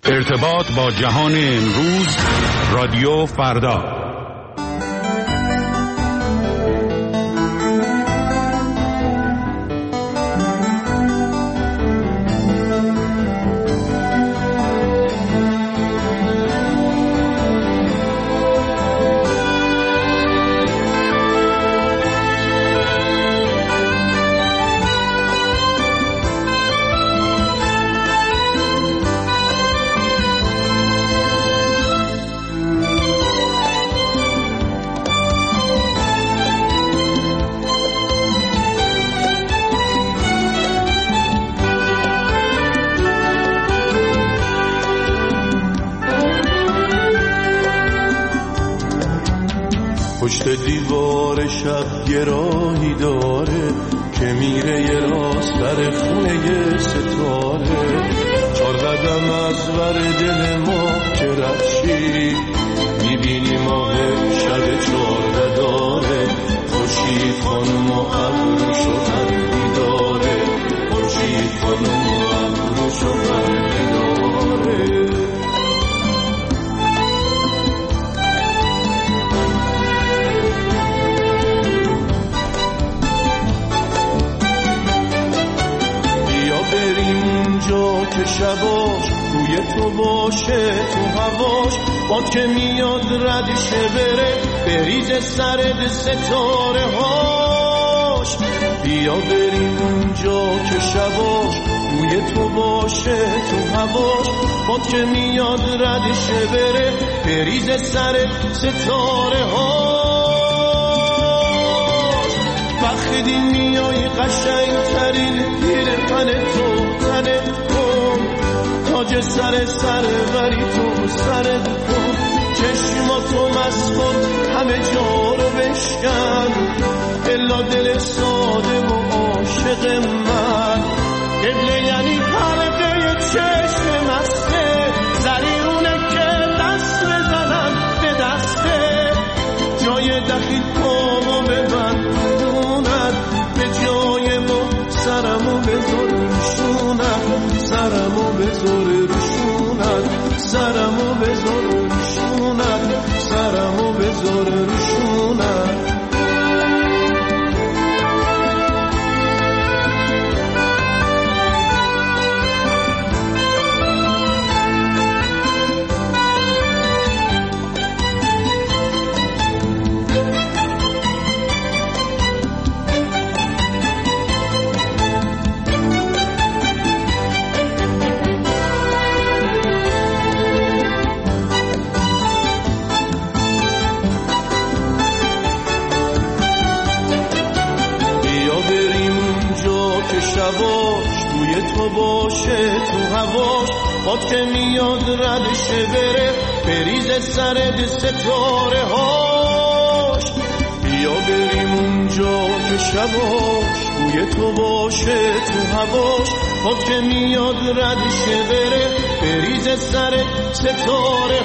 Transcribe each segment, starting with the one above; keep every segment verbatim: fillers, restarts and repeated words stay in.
ارتباط با جهان امروز، رادیو فردا. پشت دیوار شب یه راهی داره که میره یه راست در خونه یه ستاره. چار قدم از ور دل ما که رفشی میبینی ماه شب چارده داره. خورشید خانم و ابروش و خندی داره. خورشید خانم و ابروش و خندی داره. که شباش روی تو باشه تو هواش باد که میاد ردشه بره بریز سرد ستاره هاش. بیا بریم اونجا که شباش روی تو باشه تو هواش باد که میاد ردشه بره بریز سرد ستاره هاش. وقتی میای قشنگ ترین پیرهن تو تنت تاج سر سر وری تو سرت کن. چشماتو مسکن همه جا رو بشکن الا دل ساده و عاشق من. قبله یعنی حلقه چشم مسته زریونه که دست بزنم به دسته. جای دخیل پامو ببند دونت به جای ما سرمو بذار روشونت. سرمو بذار روشونت. سرمو بذار روشونت. سرمو بذار روشونت. شباش توی تو باشه تو هواش باد که میاد ردشه بره بریز سرد ستاره هاش. بیا بریم اونجا که شباش توی تو باشه تو هواش باد که میاد ردشه بره بریز سرد ستاره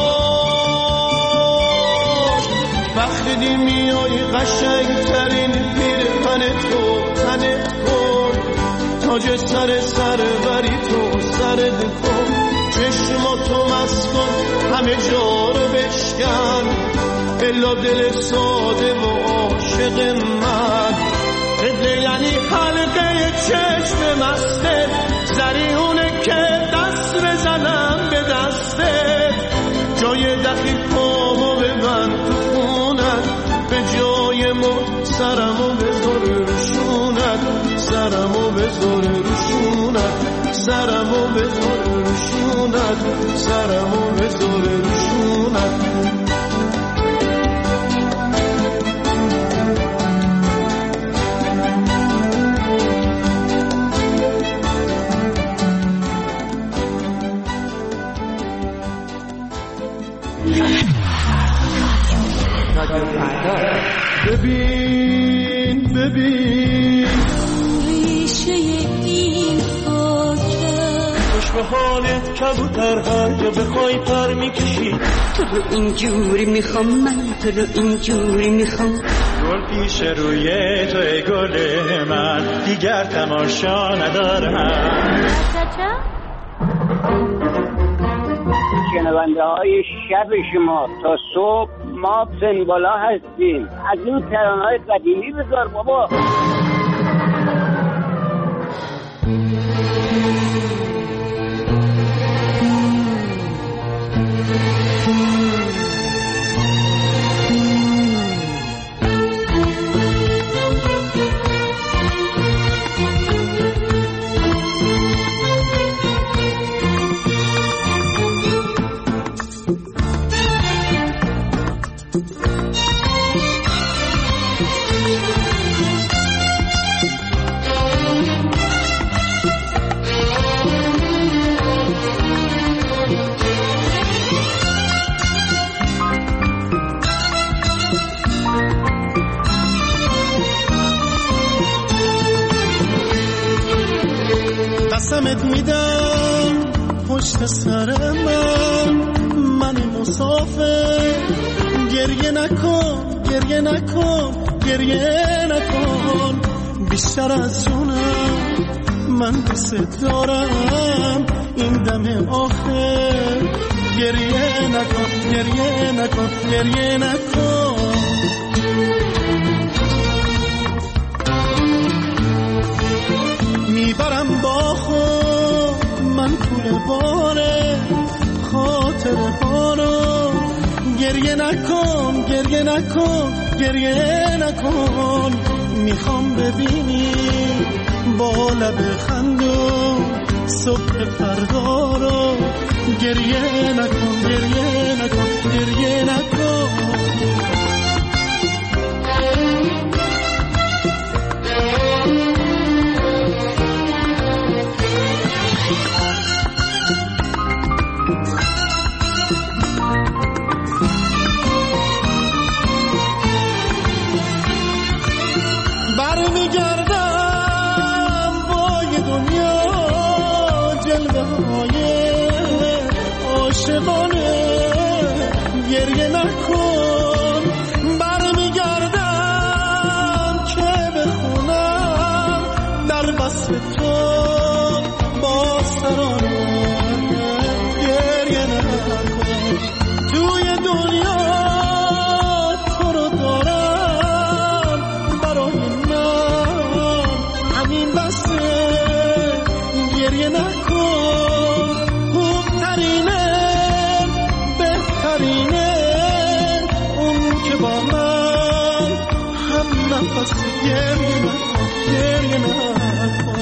هاش. وقتی میای قشنگ ترین پیرهن تو تنت کن تاج سر سر وری تو سرت کن. چشماتو مسکن همه جا رو بشکن الا دل ساده و عاشق من. قبله یعنی حلقه چشم مسته زریونه که دست بزنم به دسته. جای دخیل پامو ببند تو خونت به جای ما سرمو بذار روشونت. سرمو بذار روشونت. سرمو بذار روشونت. سرمو بذار روشونت. ببین ببین ریشه این خاکه خوش به حالت کبوتر هر جا بخوای پر میکشی. تو رو اینجوری میخوام من تو رو اینجوری میخوام. گل پیش روی توی گل من دیگر تماشا ندارم. شنونده های شب شما تا صبح ما سنبالا هستیم. از این ترانه‌های قدیمی بذار بابا. قسمت میدم پشت سر من، من مسافر، گریه نکن گریه نکن گریه نکن، بیشتر از جونم من دوست دارم، این دم آخر گریه نکن گریه نکن گریه نکن. میبرم با خود من پول باره خاطره ها رو، گریه نکن گریه نکن گریه نکن، میخوام ببینی با لب خندون صبح فردا رو، گریه نکن گریه نکن گریه نکن. گریه نکن، برمیگردم که بخونم در وصف تو با سرانه، گریه نکن، توی دنیا تو رو دارم، برای من همین بسه، گریه نکن، خوبترینه بهترینه با من هم نفس، گریه نکن گریه نکن.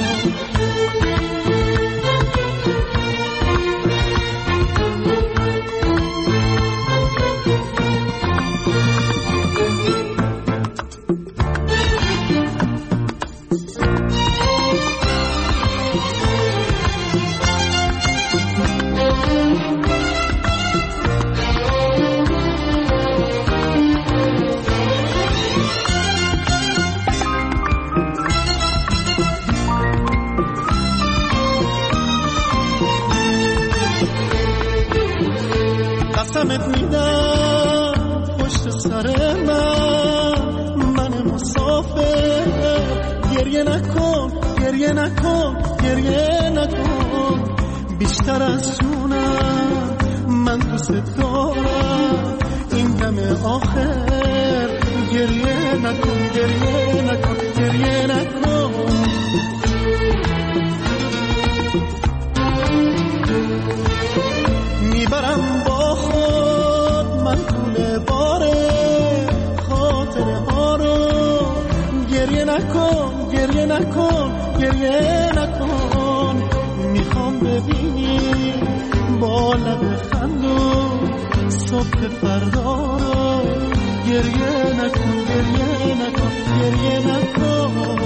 قسمت میدم پشت سر من، من مسافر، گریه نکن گریه نکن گریه نکن، بیشتر از جونم من دوست دارم، این دم آخر گریه نکن گریه نکن گریه نکن. میبرم با خود من پول باره خاطره ها رو، گریه نکن گریه نکن گریه نکن، میخوام ببینی با لب خندون صبح فردا رو، گریه نکن گریه نکن گریه نکن.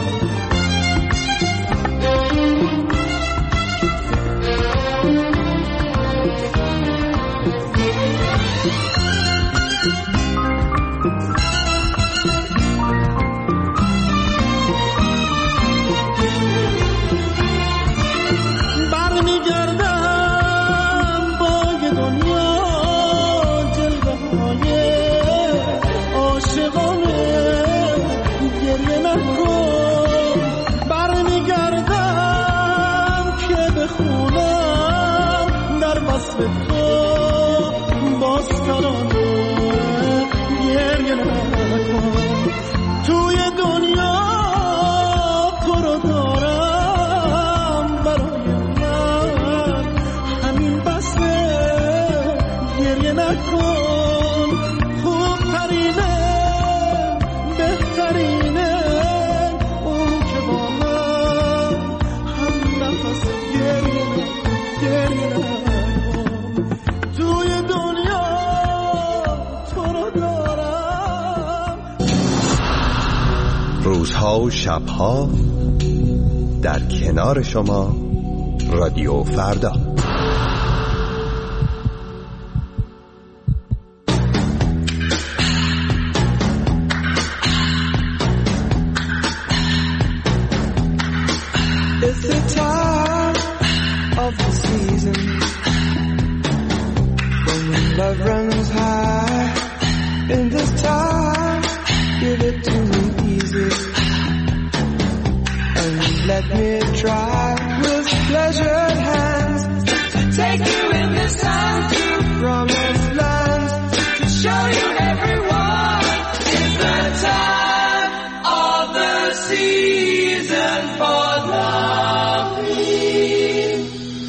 تو روزها و شبها در کنار شما رادیو فردا. It's the time of the season when love runs high. In this time, give it to me easy and let me try with pleasured hands to take you in this time to promised lands, to show you everyone. It's the time of the season for loving.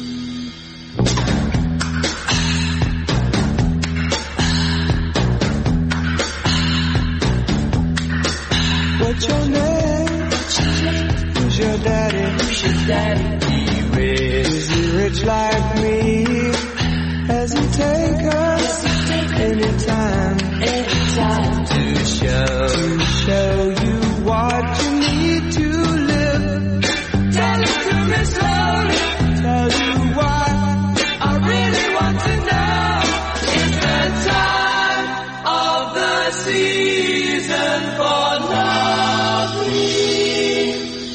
What's your name? Who's your daddy? Who's your daddy? He rich. Is he rich like me? Has he take us anytime? Anytime to show to show you what you need to live. Tell it to me slowly. Tell you what I really want to know. It's the time of the season for loving.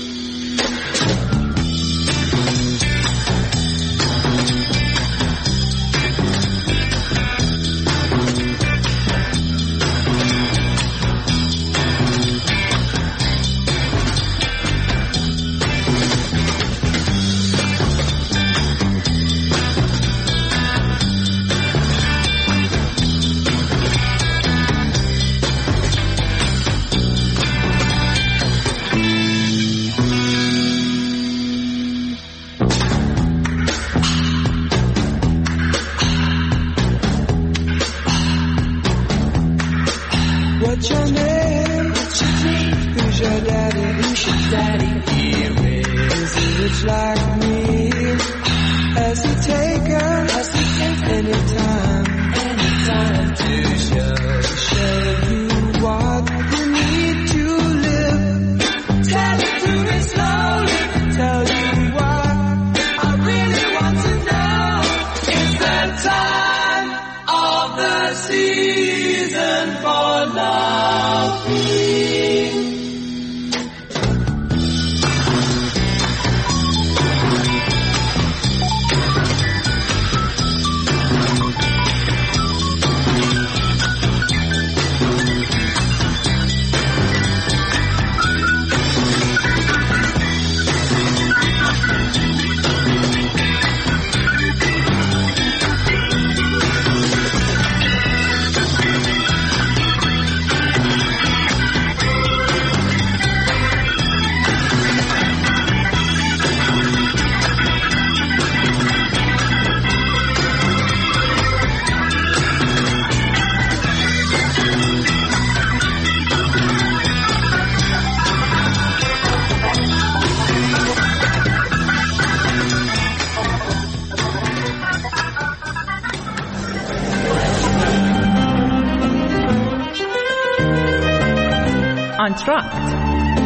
What's your name? What's your name? Who's your daddy? Who's your daddy? He rich. Is he rich like me? Has he taken? Has he taken anytime? Anytime to show, show you what you need to live. Tell it to me slowly. Tell you what I really want to know. It's the time of the season for loving. آنتراکت.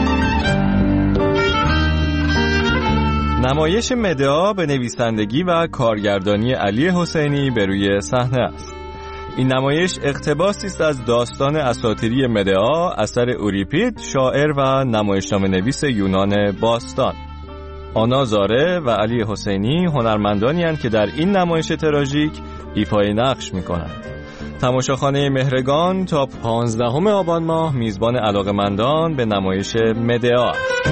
نمایش مدعا به نویسندگی و کارگردانی علی حسینی به روی صحنه است. این نمایش اقتباسی است از داستان اساطیری مدعا اثر اوریپید، شاعر و نمایشنامه نویس یونان باستان. آنا زاره و علی حسینی هنرمندانی هستند که در این نمایش تراژیک ایفای نقش می‌کنند. تماشاخانه مهرگان تا پانزدهم آبان ماه میزبان علاقه‌مندان به نمایش مدعا است.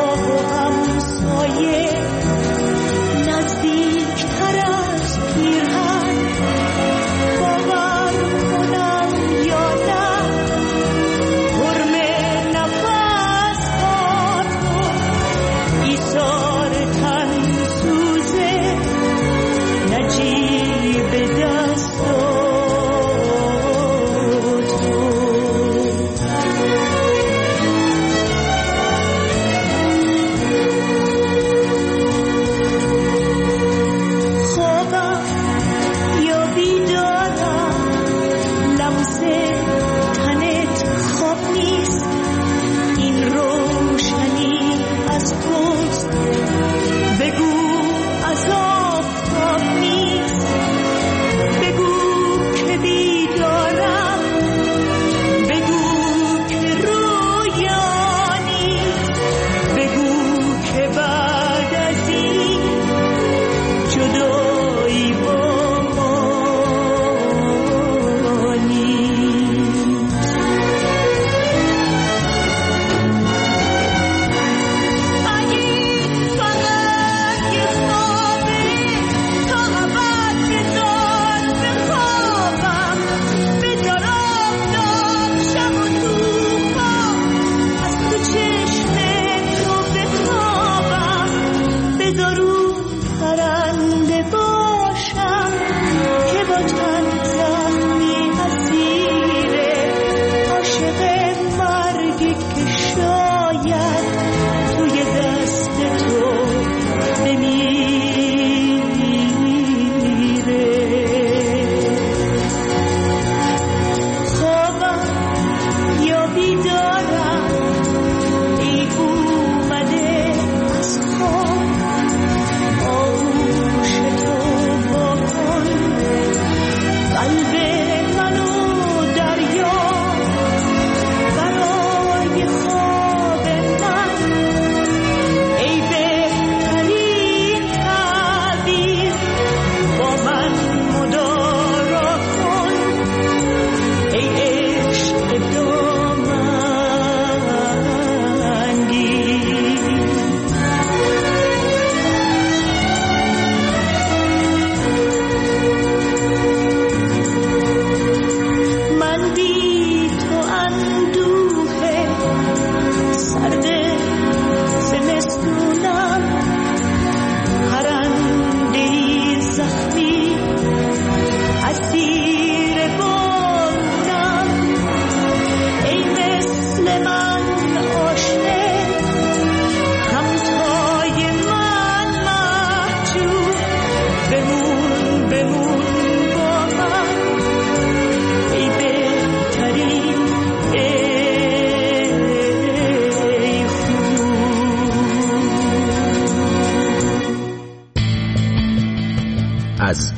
نزدیک تر از پیر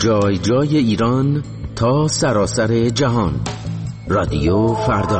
جای جای ایران تا سراسر جهان. رادیو فردا.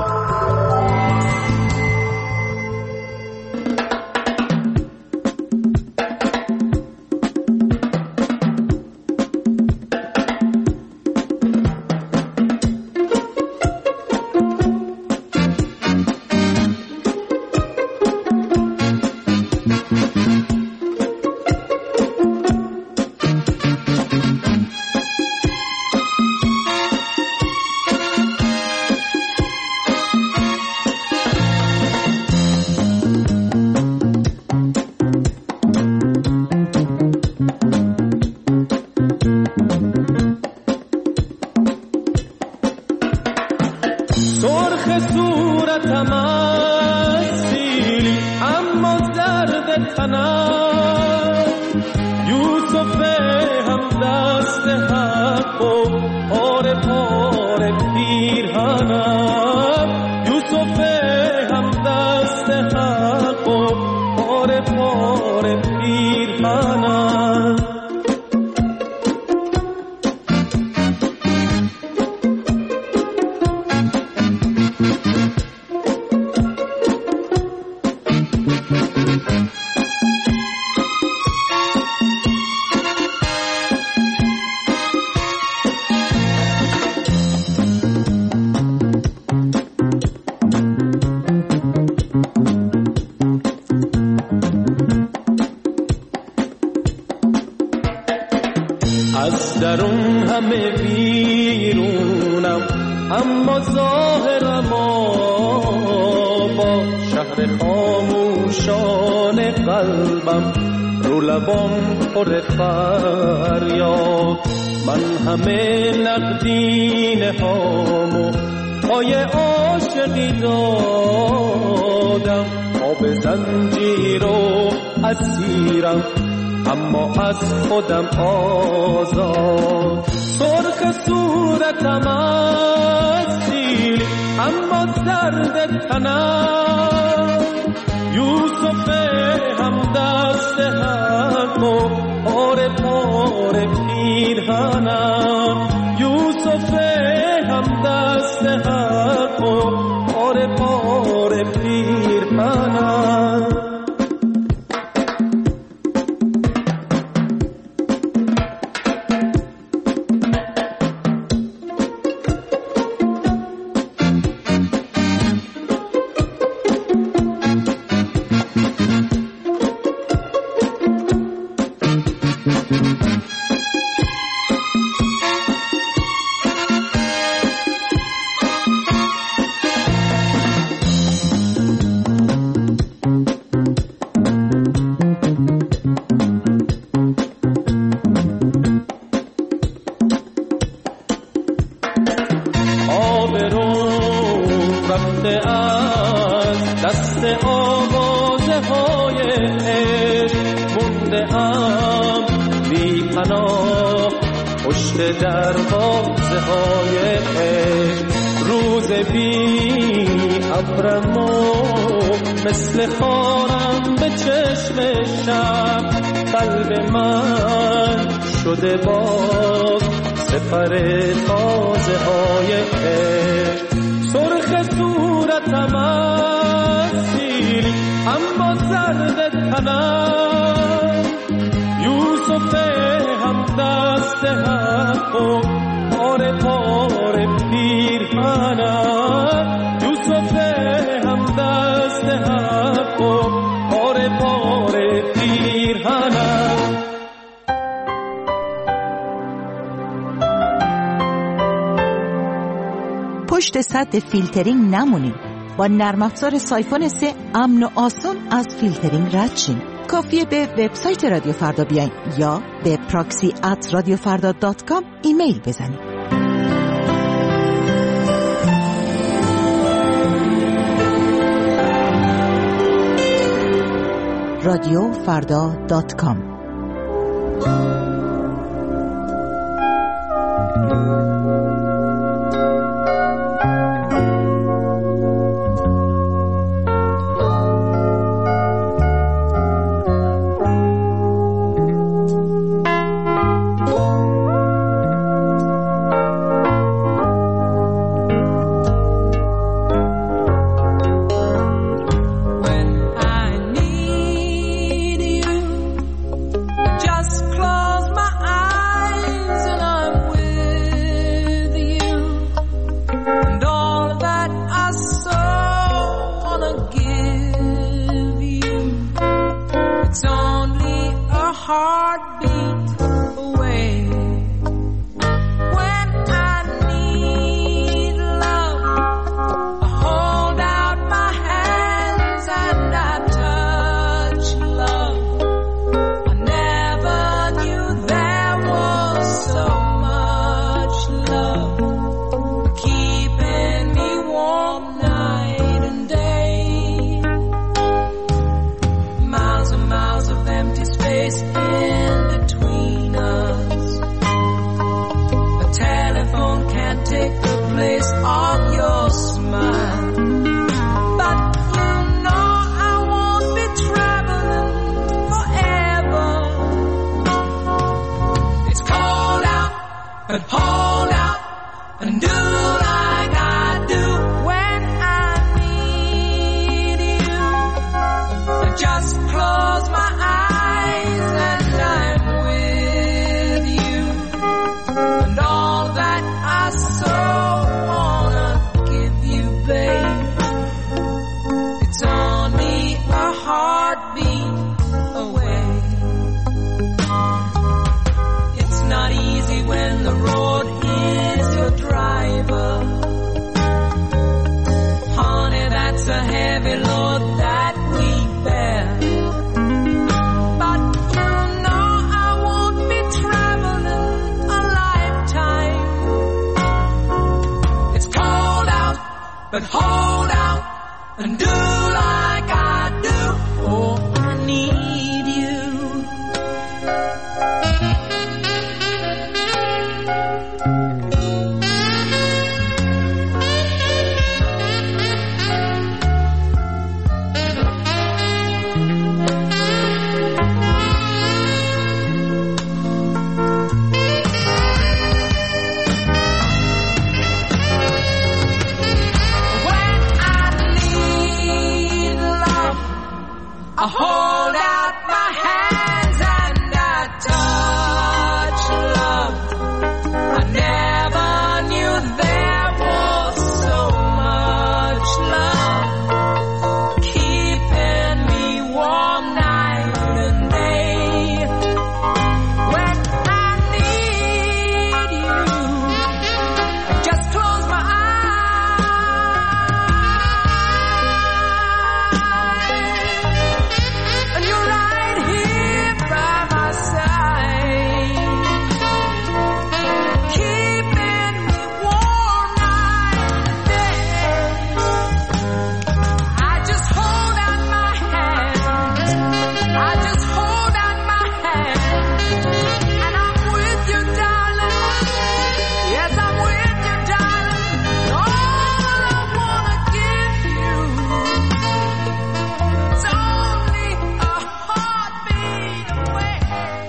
از درون همه بیرونم، اما ظاهرم با شهر خاموشان قلبم، رو لبام پر فریاد. من همه نقدینه هامو پای عاشقی دادم، آب زنجیر و اسیرم اما از خودم آزاد. سرخ صورتم از سیلی اما زرد تنم، یوسف هم دست حق و پاره پاره پیرهنم، یوسف هم دست حق و پاره پاره پیرهنم. دروازه های روز بی ابرم و مثل خارم به چشم شب، قلب من شده باز سپر تازه های سرخ صورتم از سیلی اما زرد تنم، یوسف هم دست حق و پاره پاره پیرهنم، یوسف هم دست حق و پاره پاره پیرهنم. پشت سد فیلترینگ نمونید. با نرم افزار سایفون سه امن و آسان از فیلترینگ رد شین. کافیه به وبسایت رادیو فردا بیاین یا به پراکسی ات رادیو فردا دات کام ایمیل بزنید. رادیو فردا دات کام. heartbeat away. When I need love, I hold out my hands and I touch love. I never knew there was so much love keeping me warm night and day. Miles and miles of empty space in between us. A telephone can't take the place of your smile. But you know I won't be traveling forever. It's cold out, but hold out and do like I do when I need you. I just close my eyes and I'm with you. And all that I so wanna give you, babe, it's only a heartbeat away. It's not easy when the road is your driver. Honey, that's a heavy load that we bear. But you know I won't be traveling a lifetime. It's cold out, but hold out and do like I do. Oh, I need you. When I need love, I hold out my hands and I touch love. I never knew there was so much love keeping me warm night and day. When I need you, I just close my eyes, and you're right here by my side, keeping me warm night and day. I just hold out my hands, I just hold out my hands, and I'm with you, darling. Yes, I'm with you, darling. All I wanna give you is only a heartbeat away.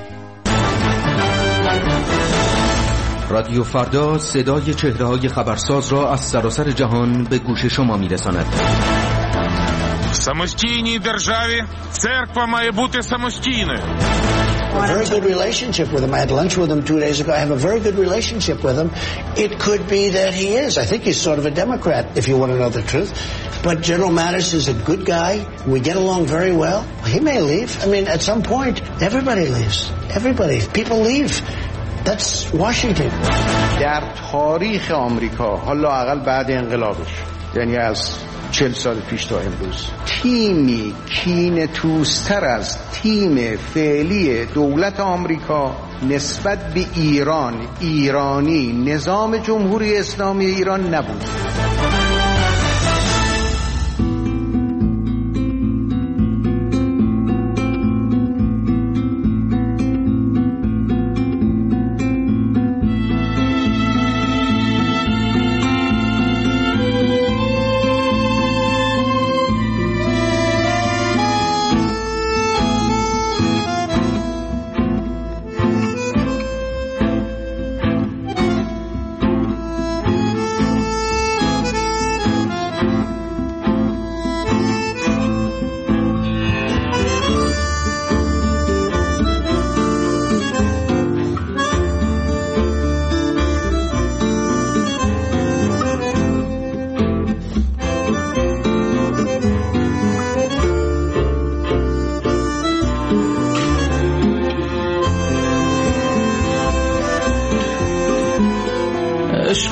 رادیو فردا صدای چهره‌های خبرساز را از سراسر جهان به گوش شما می‌رساند. В самостійній державі церква має бути самостійною. A very good relationship with him. I had lunch with him two days ago. I have a very good relationship with him. It could be that he is. I think he's sort of a Democrat, if you want to know the truth. But General Mattis is a good guy. We get along very well. He may leave. I mean, at some point, everybody leaves. Everybody. People leave. That's Washington. در تاریخ آمریکا، حالا لااقل بعد انقلابش، یعنی از چهل سال پیش تا امروز، تیمی کینه توستر از تیم فعلی دولت آمریکا نسبت به ایران، ایرانی، نظام جمهوری اسلامی ایران نبود.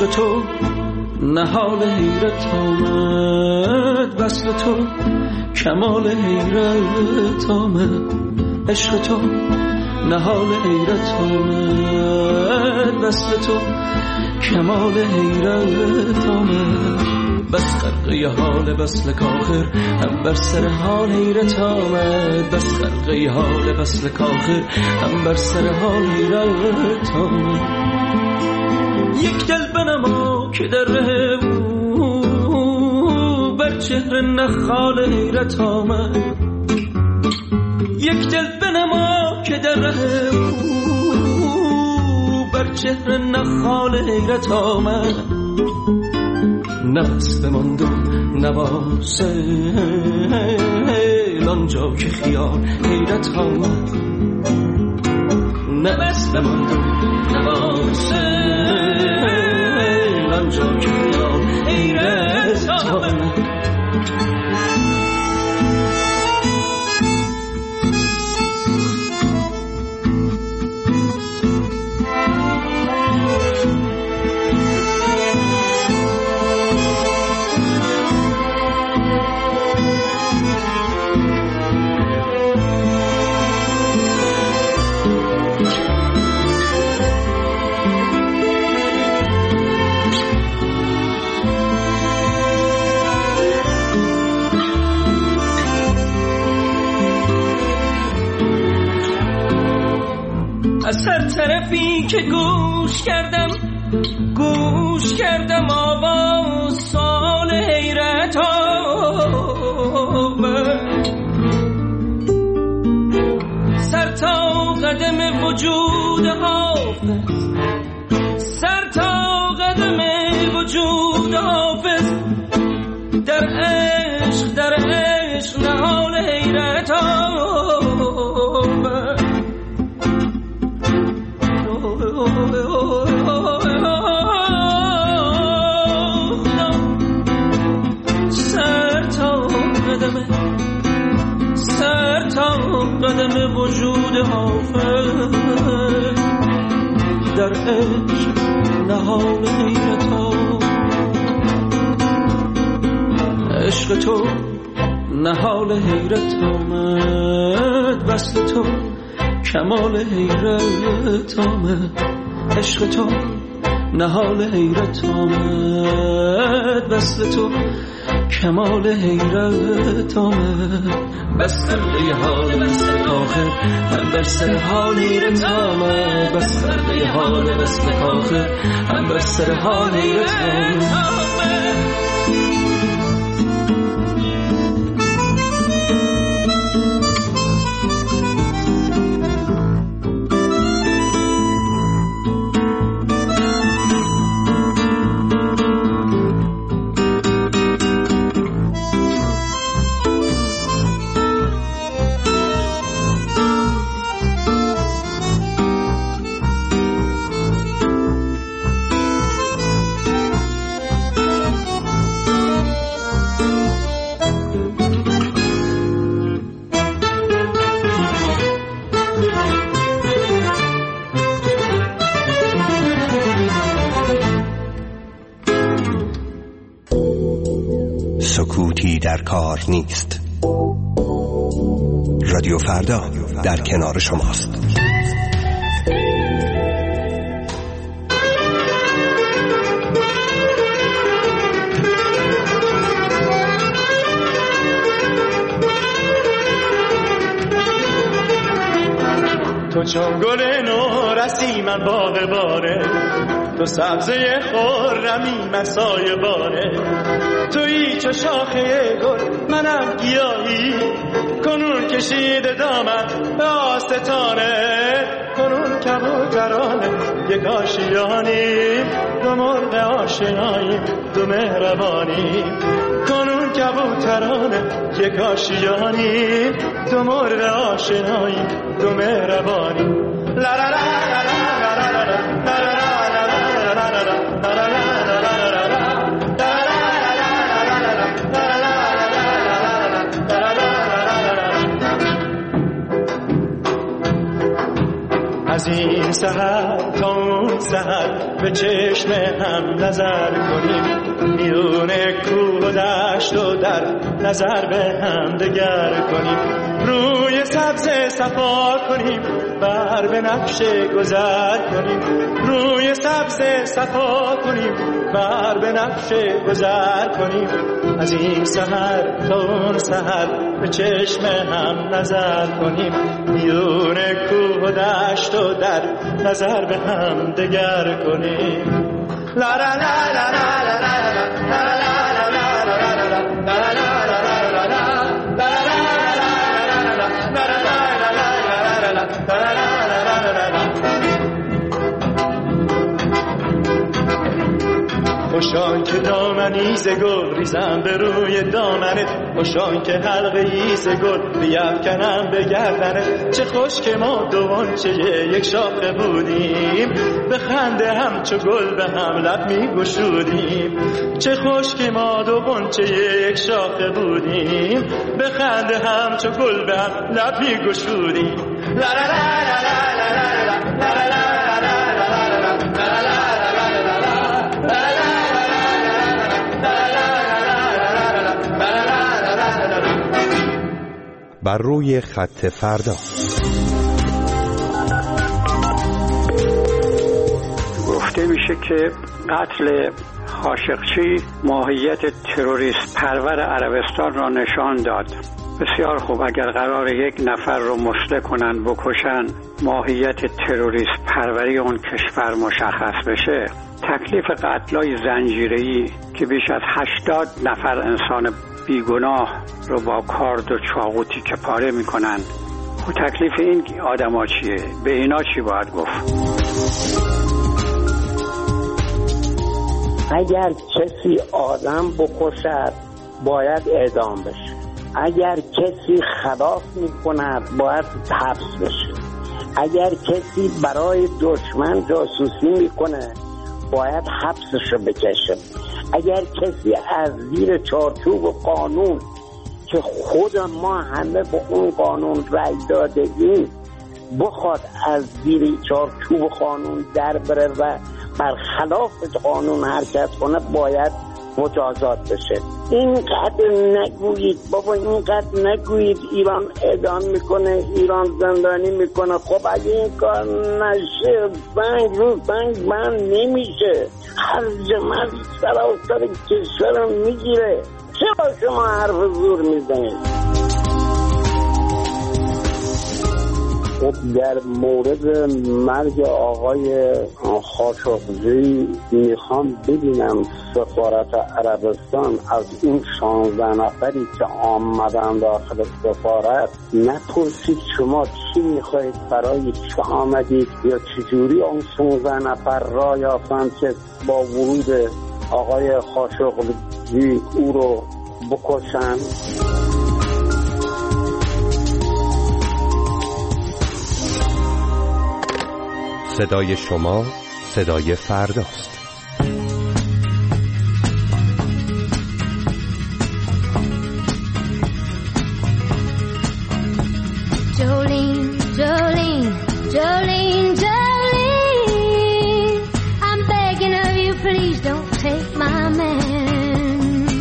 عشق تو نهال حیرت آمد، وصل تو کمال حیرت آمد. عشق تو نهال حیرت آمد، وصل تو کمال حیرت آمد. بس خرقه حال وصل کاخر هم بر سر حال حیرت آمد، بس خرقه حال وصل کاخر هم بر سر حال حیرت آمد. یک دل بنما که در ره او بر چهره نخال حیرت آمد، یک دل بنما که در ره او بر چهره نخال حیرت آمد. نفس بماند و نواسل آنجا که خیال حیرت آمد، نفس بماند و نواسل آنجا که خیال حیرت آمد. از هر طرفی که گوش کردم گوش کردم آواز سال حیرت آمد. سر تا قدم وجود حافظ، سر تا قدم وجود حافظ در عشق در عشق نهال حیرت آمد. سر تا قدم سر تا قدم وجود حافظ در عشق نهال حیرت آمد. عشق تو نهال حیرت آمد، وصل تو کمال حیرت آمد. عشق تو نهال حیرت آمد، وصل تو کمال حیرت آمد. بس خرقه حال وصل کاخر هم بر سر حال حیرت آمد، بس خرقه حال وصل کاخر هم بر سر حال حیرت آمد. سکوتی در کار نیست. رادیو فردا در کنار شماست. تو چون گل نو رسی من باغ باره، تو سبزه خورمی من سایه باره. تویی چو شاخه گل منم گیاهی، کنون کشیده دامن به آستانه. کنون کبوترانه یک آشیانی، دو مرغ آشنایی دو مهربانی. کنون کبوترانه یک آشیانی، دو مرغ آشنایی دو مهربانی. لا لا لا لا لا لا لا لا لا. از این سحر تا اون سحر به چشم هم نظر کنیم، میون کوه و دشت و در نظر به هم دگر کنیم، روی سبز صفا کنیم بر به نقش گذر کنیم، روی سبز صفا کنیم بر به نقش گذر کنیم، از این سحر تا اون سحر به چشم هم نظر کنیم، میون کوه و دشت و در نظر به هم دگر کنیم. لا لا لا لا لا لا لا خوشان که دامنی ز گل ریزم به روی دامنت، خوشان که حلقه ای ز گل بیفکنم به گردنت، چه خوش که ما دو غنچه یک شاخه بودیم، به خنده همچو گل به هم لب می گشودیم، چه خوش که ما دو غنچه یک شاخه بودیم، به خنده همچو گل به هم لب می گشودیم. لا لا لا لا لا لا لا لا لا بر روی خط فردا. گفته میشه که قتل خاشقچی ماهیت تروریست پرور عربستان را نشان داد. بسیار خوب، اگر قرار یک نفر رو مسلح کنن بکشن ماهیت تروریست پروری اون کشور مشخص بشه، تکلیف قتلای زنجیره‌ای که بیش از هشتاد نفر انسان بیگناه رو با کارد و چاقو تیکه پاره میکنن، و تکلیف این آدما چیه؟ به اینا چی باید گفت؟ اگر کسی آدم بکشد باید اعدام بشه، اگر کسی خلاف میکند باید حبس بشه، اگر کسی برای دشمن جاسوسی میکنه باید حبسشو بکشه، اگر کسی از زیر چارچوب قانون که خود ما همه با اون قانون رأی دادگیم بخواد از زیر چارچوب قانون در بره و برخلاف قانون حرکت کنه باید مجازات بشه. اینقدر نگویید بابا، اینقدر نگویید ایران اعدام میکنه، ایران زندانی میکنه. خب اگه این کار نشه بنگ رو بنگ بند نمیشه، هر جمعی سراسر کشور رو میگیره. چرا شما حرف زور میزنید؟ خب در مورد مرگ آقای خاشقچی میخوام ببینم سفارت عربستان از این شانزده نفری که آمدن داخل سفارت نپرسید شما چی میخواید، برای چه آمدید، یا چجوری اون شانزده نفر را یافتند که با ورود آقای خاشقچی او رو بکشند؟ صدای شما صدای فرداست. Jolene, Jolene, Jolene, Jolene, I'm begging of you, please don't take my man.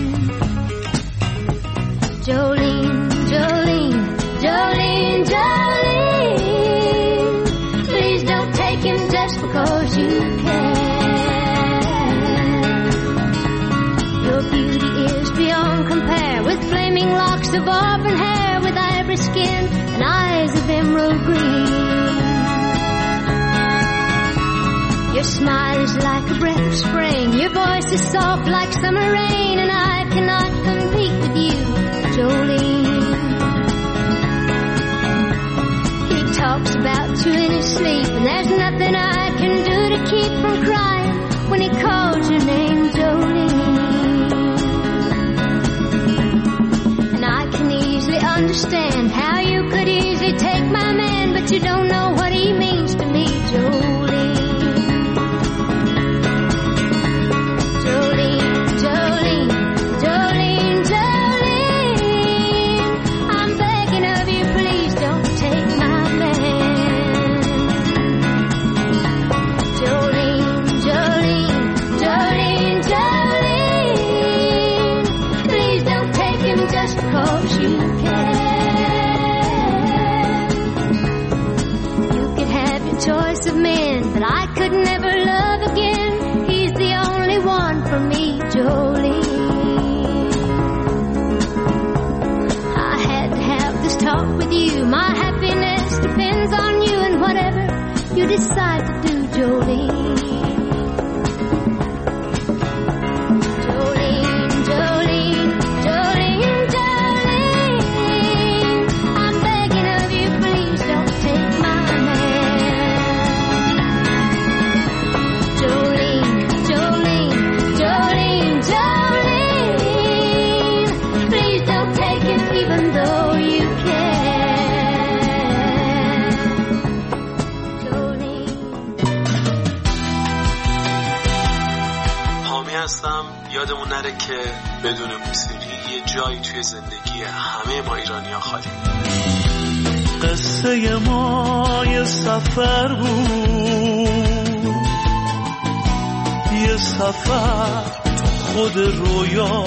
Jolene, Jolene, Jolene, Jolene, please don't take him just because you can. Your beauty is beyond compare, with flaming locks of auburn hair, with ivory skin and eyes of emerald green. Your smile is like a breath of spring, your voice is soft like summer rain, and I cannot compete with you, Jolene. He talks about you in his sleep, and there's nothing I can do to keep from crying when he calls your name, Jolene. And I can easily understand how you could easily take my man, but you don't know what he means to me, Jolene. Jolene, Jolene, Jolene, Jolene, I'm begging of you, please don't take my man. just cause you can. You could have your choice of men, but I could never love again. He's the only one for me, Jolene. I had to have this talk with you. My happiness depends on you and whatever you decide to do, Jolene. یادمون نره که بدون موسیقی یه جایی توی زندگی همه ما ایرانی‌ها خالی. قصه ما یه سفر بود، یه سفر خود رویا.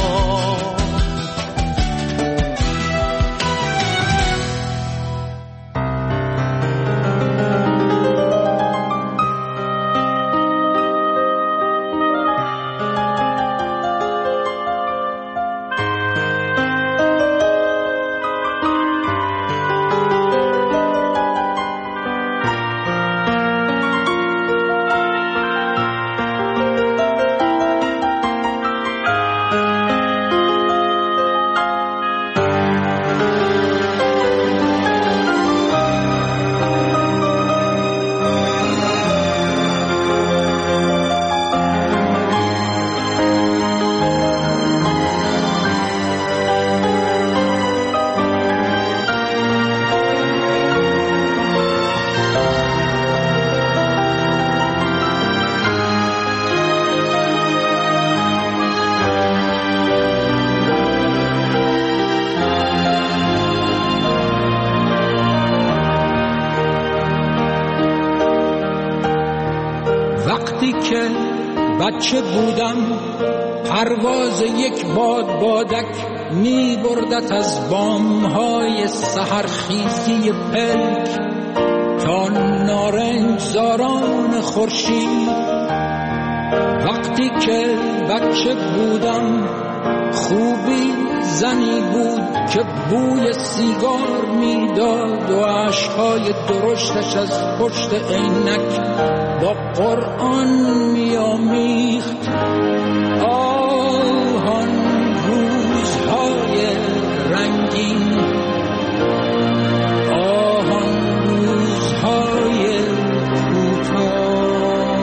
بچه بودم پرواز یک باد بادک می بردت از بامهای سحرخیزی پلک تا نارنج زاران خورشید. وقتی که بچه بودم خوبی زنی بود که بوی سیگار میداد و عشقهای درشتش از پشت عینک با قرآن میامیخت. آهان روزهای رنگین، آهان روزهای کوتاه.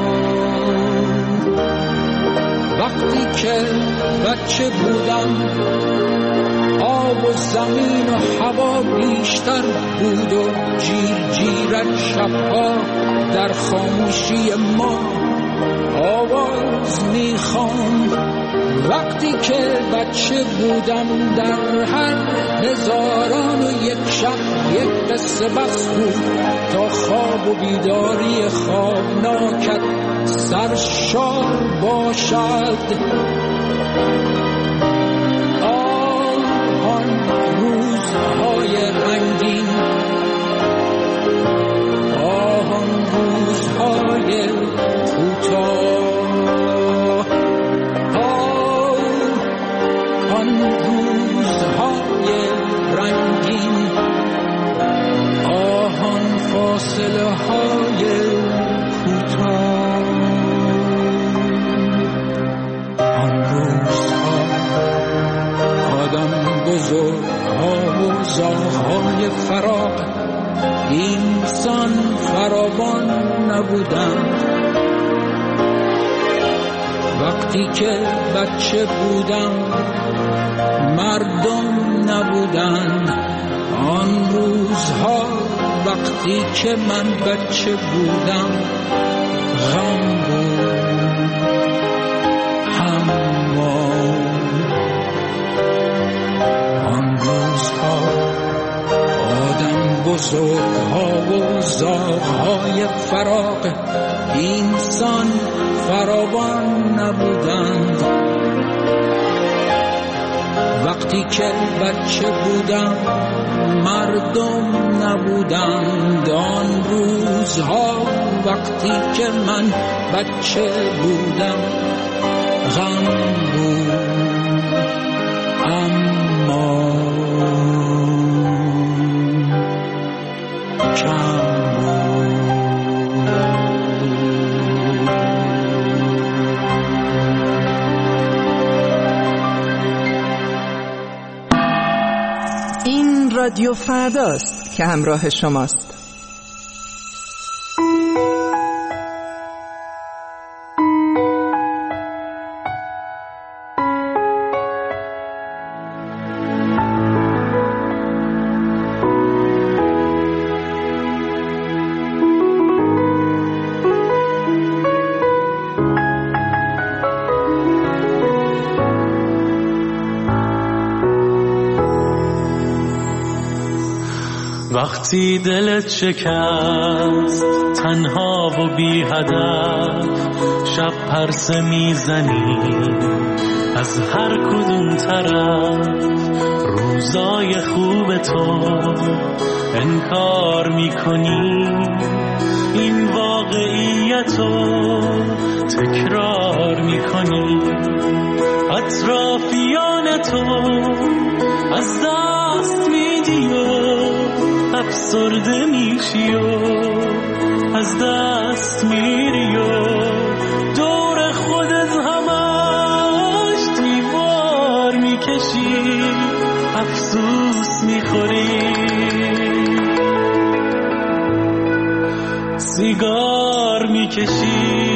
وقتی که بچه بودم آب و زمین و هوا بیشتر بود و جیر جیرک شبها در خاموشی ما آواز میخواند. وقتی که بچه بودم در هر هزاران و یک شب یک قصه بس بود تا خواب و بیداری خوابناکت سرشار باشد. آهان روزهای رنگین، آهان روزهای کوتاه، آهان روزهای رنگین، آهان فاصله های کوتاه. آن روزها آدم بزرگها و زاغهای فراق اینسان فراوان نبودند. وقتی که بچه بودم مردم نبودند. آن روزها وقتی که من بچه بودم غم بود، هموار. آن روزها آدم بزرگها و زاغهای فراق اینسان فراوان نبودند. وقتی که بچه بودم مردم نبودند آن روزها، وقتی که من بچه بودم غم بود اما کم رادیو فرداست که همراه شماست. وقتی دلت شکست تنها و بی هدف، شب پرسه میزنی از هر کدوم طرف، روزای خوب تو انکار میکنی، این واقعیتو تکرار میکنی، اطرافیان تو از دست میدی و افسرده میشی و از دست میری و دور خودت همش دیوار میکشی، افسوس میخوری، سیگار میکشی.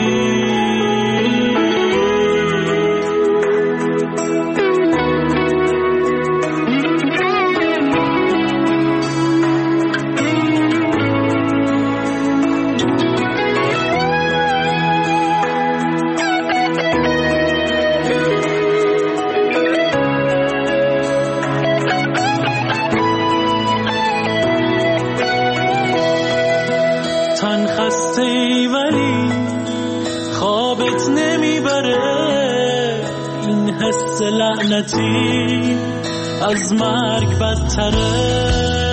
لعنتی از مرگ بدتره،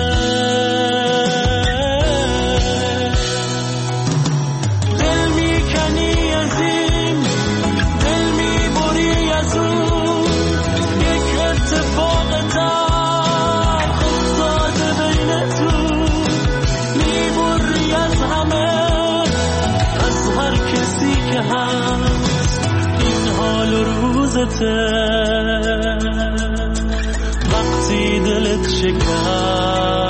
دل میکنی از این، دل میبری از اون، یک اتفاق تلخ افتاده بینتون، میبری از همه، از هر کسی که هست، این حال و روزته. وقتی دلت شکست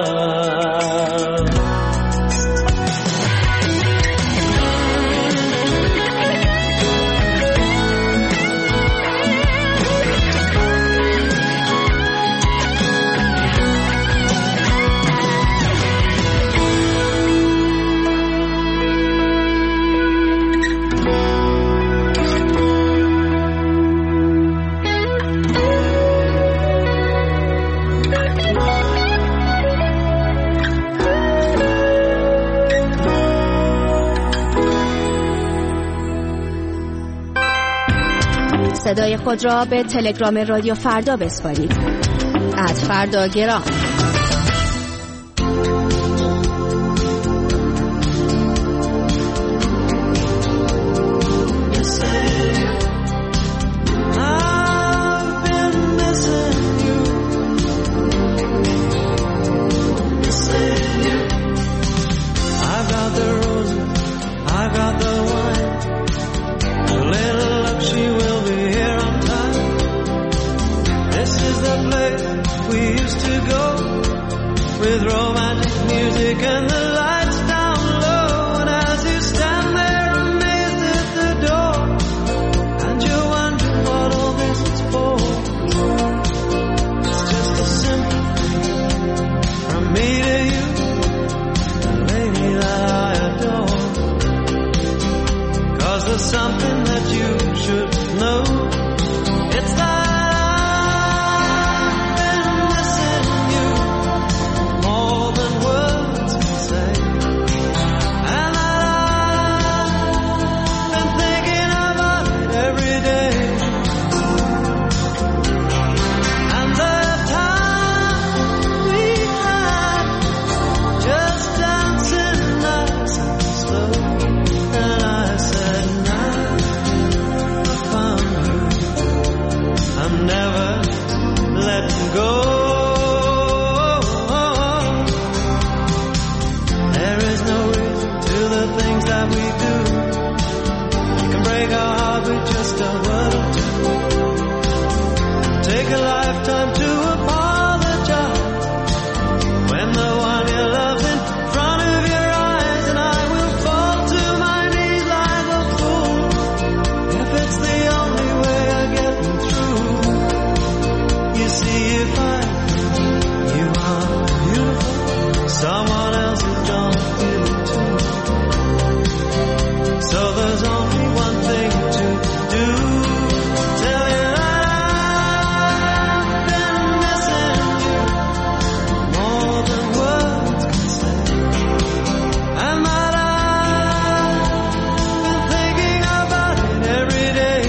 صدای خود را به تلگرام رادیو فردا بسپارید. ات فردا گرام. Say time to apologize when the one you love in front of your eyes, and I will fall to my knees like a fool if it's the only way I get through. You see, if I you are beautiful, someone else who don't feel it too. So there's only one thing to do. Tell you that I've been missing you more than words can say, and that I've been thinking about it every day.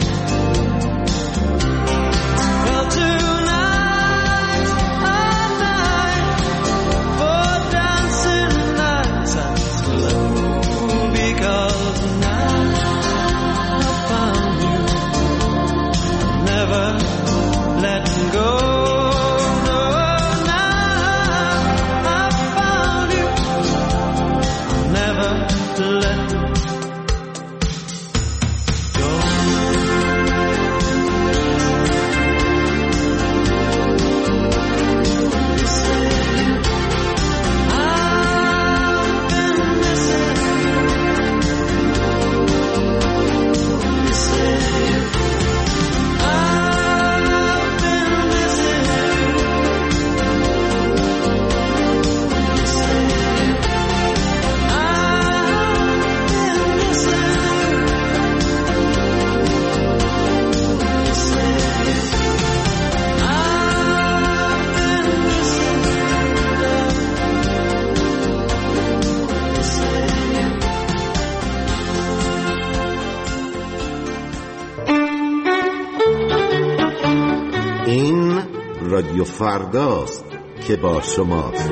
Well, tonight, a night for dancing nights and slow, because now I found you, never letting go. No, now I found you, never letting go. You say I've been missing you. You say I've been missing you. You say I've been missing این رادیو فرداست که با شماست.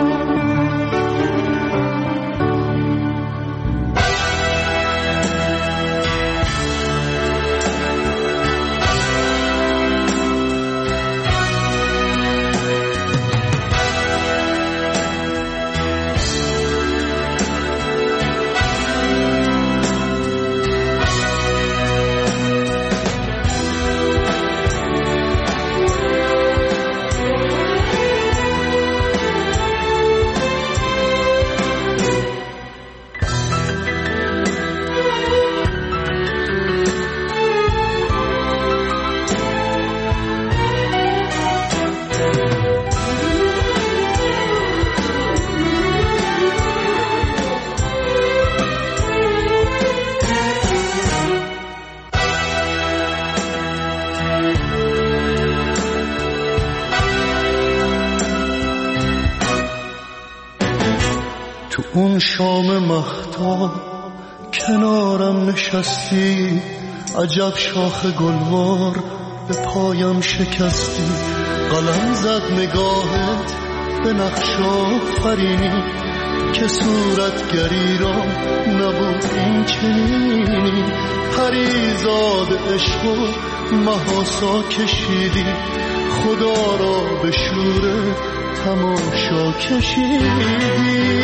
تو اون شام مهتاب کنارم نشستی، عجب شاخ گلوار به پایم شکستی. قلم زد نگاهت به نقش آفرینی که صورتگری را نبود این چنینی. پریزاد عشق و محاسا کشیدی، خدا را به شور تماشا کشیدی.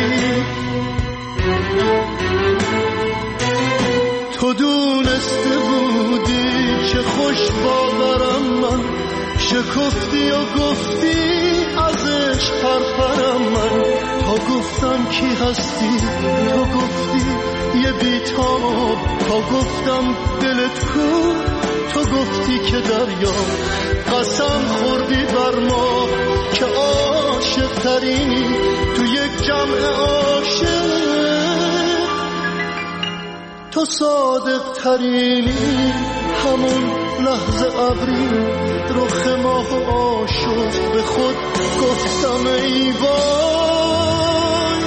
تو دونسته بودی چه خوش باورم من، شکفتی و گفتی ازش پرپرم من. تا گفتم کی هستی تو گفتی یه بیتاب، تا گفتم دلت کو تو گفتی که دریا. قسم خوردی بر ما که عاشق ترینی تو یک جمع عاشق، تو صادق ترینی. همون لحظه ابری رخ ماه آشفت، به خود گفتم ای وای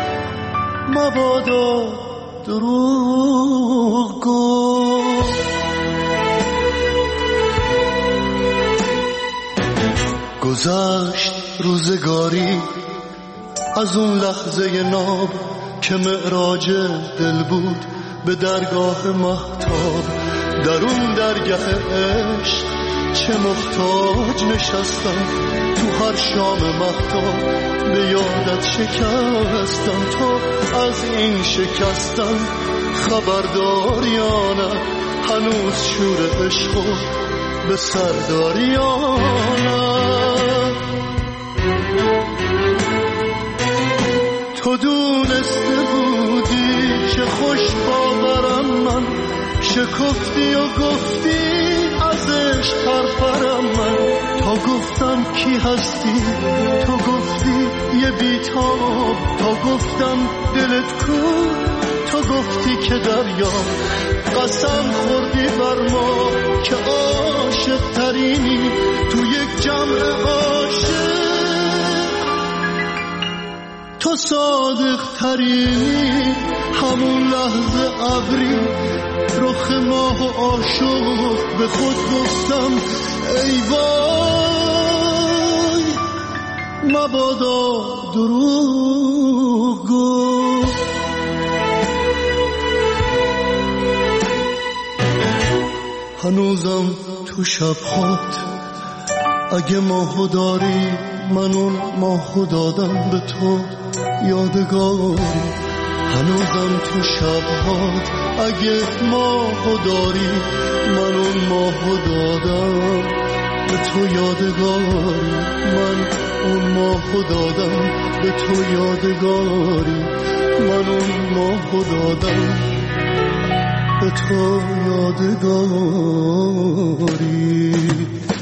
مبادا دروغ گفت. گذشت روزگاری از اون لحظه ناب که معراج دل بود به درگاه مهتاب. در اون درگاه عشق چه محتاج نشستم، تو هر شام مهتاب به یادت شکستم. تو از این شکستم خبردار یا نه؟ هنوز شور عشق به سرداری یا نه. تو دونسته بودی که خوش باورم من، شکفتی و گفتی ازش پرپرم من. تا گفتم کی هستی تو گفتی یه بیتاب، تا گفتم دلت کو تو گفتی که دریا. قسم خوردی بر ما که عاشق ترینی تو یک جمع عاشق، تو صادق ترینی. همون لحظه ابری رخ ماه و عاشق به خود گفتم ای وای مبادا دروغ گفت. هنوزم تو شب‌هات اگه ماهو داری، من اون ماهو دادم به تو یادگاری. هنوزم تو شب‌هات اگه ماهو داری، من اون ماهو دادم به تو یادگاری. من اون ماهو دادم به تو یادگاری. من اون ماهو دادم به تو یادگاری.